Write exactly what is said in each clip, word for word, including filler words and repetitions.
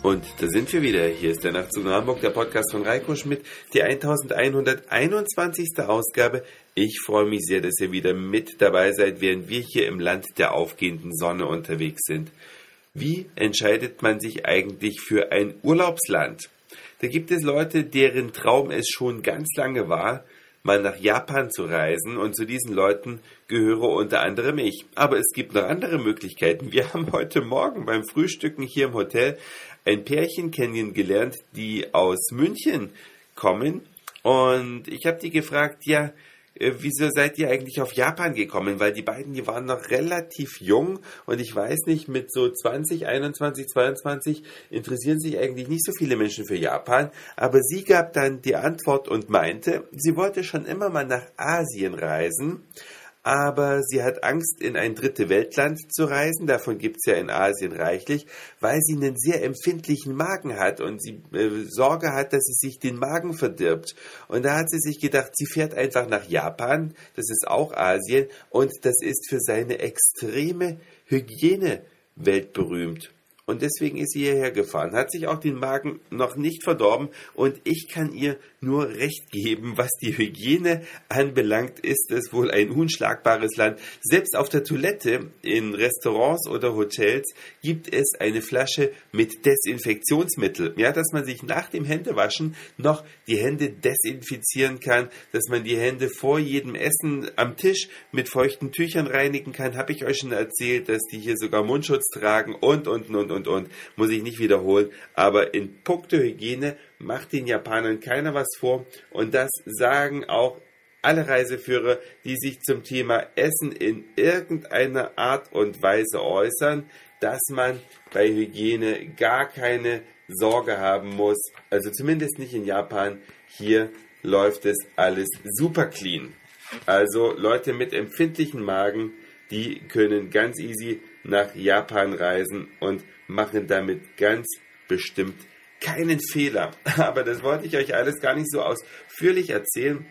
Und da sind wir wieder. Hier ist der Nachtzug nach Hamburg, der Podcast von Reiko Schmidt, die elfhunderteinundzwanzigste Ausgabe. Ich freue mich sehr, dass ihr wieder mit dabei seid, während wir hier im Land der aufgehenden Sonne unterwegs sind. Wie entscheidet man sich eigentlich für ein Urlaubsland? Da gibt es Leute, deren Traum es schon ganz lange war, mal nach Japan zu reisen, und zu diesen Leuten gehöre unter anderem ich. Aber es gibt noch andere Möglichkeiten. Wir haben heute Morgen beim Frühstücken hier im Hotel ein Pärchen kennengelernt, die aus München kommen, und ich habe die gefragt, ja, äh, wieso seid ihr eigentlich auf Japan gekommen? Weil die beiden, die waren noch relativ jung, und ich weiß nicht, mit so zwanzig, einundzwanzig, zweiundzwanzig interessieren sich eigentlich nicht so viele Menschen für Japan, aber sie gab dann die Antwort und meinte, sie wollte schon immer mal nach Asien reisen, aber sie hat Angst, in ein dritte Weltland zu reisen, davon gibt es ja in Asien reichlich, weil sie einen sehr empfindlichen Magen hat und sie äh, Sorge hat, dass sie sich den Magen verdirbt. Und da hat sie sich gedacht, sie fährt einfach nach Japan, das ist auch Asien, und das ist für seine extreme Hygiene weltberühmt. Und deswegen ist sie hierher gefahren, hat sich auch den Magen noch nicht verdorben, und ich kann ihr nur recht geben, was die Hygiene anbelangt, ist es wohl ein unschlagbares Land. Selbst auf der Toilette in Restaurants oder Hotels gibt es eine Flasche mit Desinfektionsmittel, ja, dass man sich nach dem Händewaschen noch die Hände desinfizieren kann, dass man die Hände vor jedem Essen am Tisch mit feuchten Tüchern reinigen kann. Habe ich euch schon erzählt, dass die hier sogar Mundschutz tragen und, und, und, und, und. Muss ich nicht wiederholen. Aber in puncto Hygiene macht den Japanern keiner was vor. Und das sagen auch alle Reiseführer, die sich zum Thema Essen in irgendeiner Art und Weise äußern, dass man bei Hygiene gar keine Sorge haben muss. Also zumindest nicht in Japan. Hier läuft es alles super clean. Also Leute mit empfindlichen Magen, die können ganz easy nach Japan reisen und machen damit ganz bestimmt keinen Fehler. Aber das wollte ich euch alles gar nicht so ausführlich erzählen.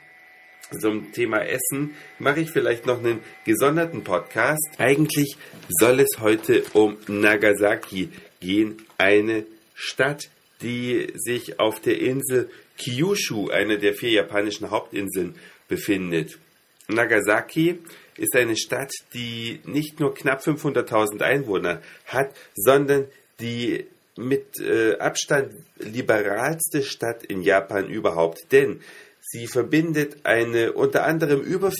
Zum Thema Essen mache ich vielleicht noch einen gesonderten Podcast. Eigentlich soll es heute um Nagasaki gehen, eine Stadt, die sich auf der Insel Kyushu, einer der vier japanischen Hauptinseln, befindet. Nagasaki ist eine Stadt, die nicht nur knapp fünfhunderttausend Einwohner hat, sondern die mit äh, Abstand liberalste Stadt in Japan überhaupt. Denn sie verbindet eine unter anderem über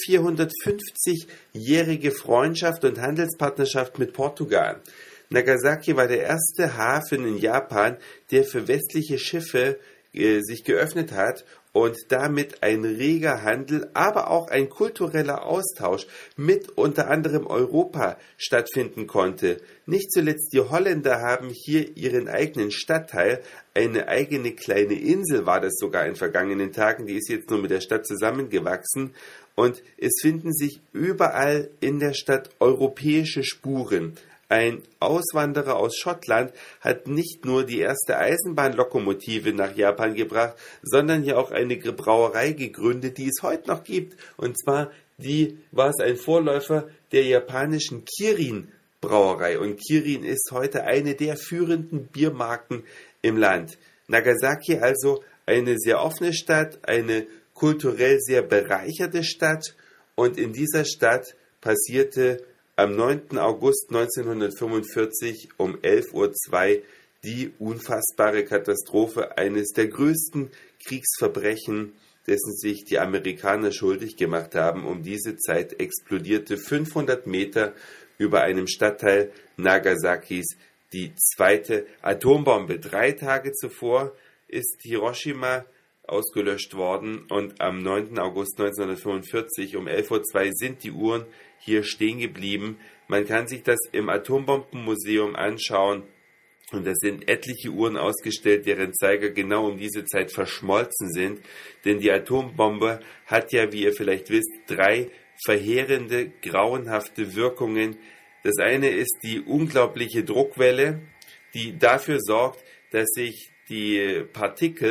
vierhundertfünfzigjährige Freundschaft und Handelspartnerschaft mit Portugal. Nagasaki war der erste Hafen in Japan, der für westliche Schiffe äh, sich geöffnet hat und damit ein reger Handel, aber auch ein kultureller Austausch mit unter anderem Europa stattfinden konnte. Nicht zuletzt die Holländer haben hier ihren eigenen Stadtteil, eine eigene kleine Insel war das sogar in vergangenen Tagen, die ist jetzt nur mit der Stadt zusammengewachsen, und es finden sich überall in der Stadt europäische Spuren. Ein Auswanderer aus Schottland hat nicht nur die erste Eisenbahnlokomotive nach Japan gebracht, sondern hier auch eine Brauerei gegründet, die es heute noch gibt. Und zwar die war es ein Vorläufer der japanischen Kirin-Brauerei. Und Kirin ist heute eine der führenden Biermarken im Land. Nagasaki also eine sehr offene Stadt, eine kulturell sehr bereicherte Stadt. Und in dieser Stadt passierte am neunten August neunzehnhundertfünfundvierzig um elf Uhr zwei die unfassbare Katastrophe, eines der größten Kriegsverbrechen, dessen sich die Amerikaner schuldig gemacht haben. Um diese Zeit explodierte fünfhundert Meter über einem Stadtteil Nagasakis die zweite Atombombe. Drei Tage zuvor ist Hiroshima ausgelöscht worden, und am neunten August neunzehnhundertfünfundvierzig um elf Uhr zwei sind die Uhren hier stehen geblieben. Man kann sich das im Atombombenmuseum anschauen, und da sind etliche Uhren ausgestellt, deren Zeiger genau um diese Zeit verschmolzen sind, denn die Atombombe hat ja, wie ihr vielleicht wisst, drei verheerende, grauenhafte Wirkungen. Das eine ist die unglaubliche Druckwelle, die dafür sorgt, dass sich die Partikel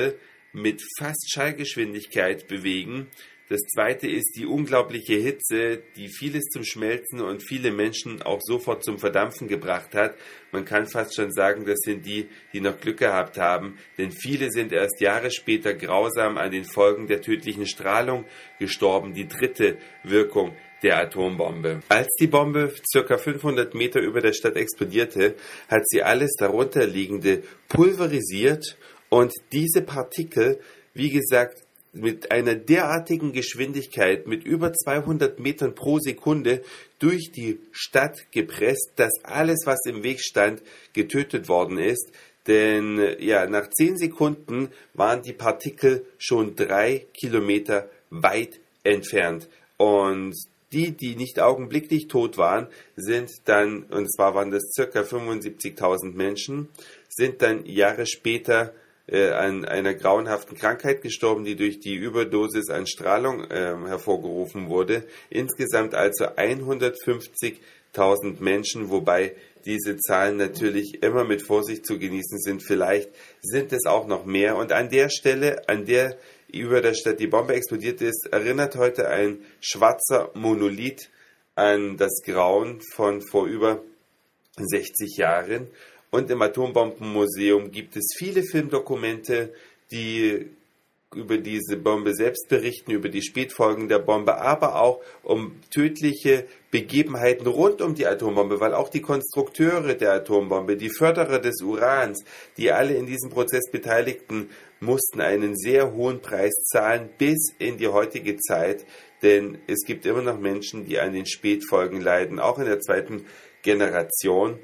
mit fast Schallgeschwindigkeit bewegen. Das zweite ist die unglaubliche Hitze, die vieles zum Schmelzen und viele Menschen auch sofort zum Verdampfen gebracht hat. Man kann fast schon sagen, das sind die, die noch Glück gehabt haben, denn viele sind erst Jahre später grausam an den Folgen der tödlichen Strahlung gestorben. Die dritte Wirkung der Atombombe. Als die Bombe ca. fünfhundert Meter über der Stadt explodierte, hat sie alles darunter liegende pulverisiert und diese Partikel, wie gesagt, mit einer derartigen Geschwindigkeit, mit über zweihundert Metern pro Sekunde durch die Stadt gepresst, dass alles, was im Weg stand, getötet worden ist. Denn ja, nach zehn Sekunden waren die Partikel schon drei Kilometer weit entfernt. Und die, die nicht augenblicklich tot waren, sind dann, und zwar waren das ca. fünfundsiebzigtausend Menschen, sind dann Jahre später äh, an einer grauenhaften Krankheit gestorben, die durch die Überdosis an Strahlung äh, hervorgerufen wurde. Insgesamt also hundertfünfzigtausend Menschen, wobei diese Zahlen natürlich immer mit Vorsicht zu genießen sind. Vielleicht sind es auch noch mehr. Und an der Stelle, an der über der Stadt die Bombe explodiert ist, erinnert heute ein schwarzer Monolith an das Grauen von vor über sechzig Jahren. Und im Atombombenmuseum gibt es viele Filmdokumente, die über diese Bombe selbst berichten, über die Spätfolgen der Bombe, aber auch um tödliche Begebenheiten rund um die Atombombe, weil auch die Konstrukteure der Atombombe, die Förderer des Urans, die alle in diesem Prozess Beteiligten, mussten einen sehr hohen Preis zahlen bis in die heutige Zeit, denn es gibt immer noch Menschen, die an den Spätfolgen leiden, auch in der zweiten Generation.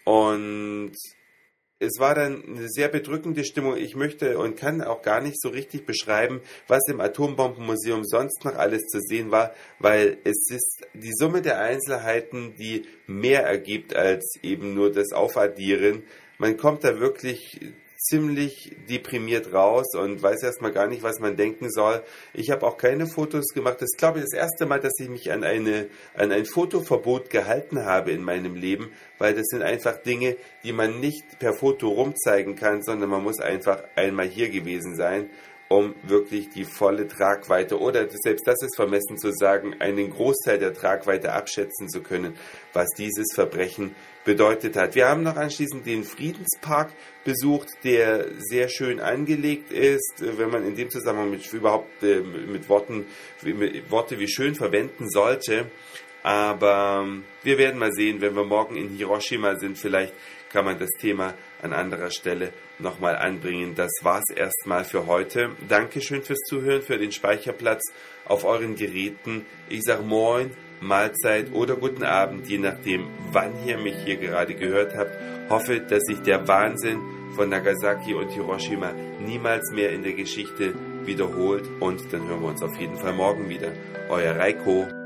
Und es war dann eine sehr bedrückende Stimmung. Ich möchte und kann auch gar nicht so richtig beschreiben, was im Atombombenmuseum sonst noch alles zu sehen war, weil es ist die Summe der Einzelheiten, die mehr ergibt als eben nur das Aufaddieren. Man kommt da wirklich ziemlich deprimiert raus und weiß erstmal gar nicht, was man denken soll. Ich habe auch keine Fotos gemacht. Das ist, glaube ich, das erste Mal, dass ich mich an, eine, an ein Fotoverbot gehalten habe in meinem Leben, weil das sind einfach Dinge, die man nicht per Foto rumzeigen kann, sondern man muss einfach einmal hier gewesen sein, um wirklich die volle Tragweite oder selbst das ist vermessen zu sagen, einen Großteil der Tragweite abschätzen zu können, was dieses Verbrechen bedeutet hat. Wir haben noch anschließend den Friedenspark besucht, der sehr schön angelegt ist, wenn man in dem Zusammenhang mit, überhaupt äh, mit Worten mit Worte wie schön verwenden sollte. Aber wir werden mal sehen, wenn wir morgen in Hiroshima sind, vielleicht kann man das Thema an anderer Stelle nochmal anbringen. Das war's erstmal für heute. Dankeschön fürs Zuhören, für den Speicherplatz auf euren Geräten. Ich sage Moin, Mahlzeit oder guten Abend, je nachdem, wann ihr mich hier gerade gehört habt. Hoffe, dass sich der Wahnsinn von Nagasaki und Hiroshima niemals mehr in der Geschichte wiederholt und dann hören wir uns auf jeden Fall morgen wieder. Euer Reiko.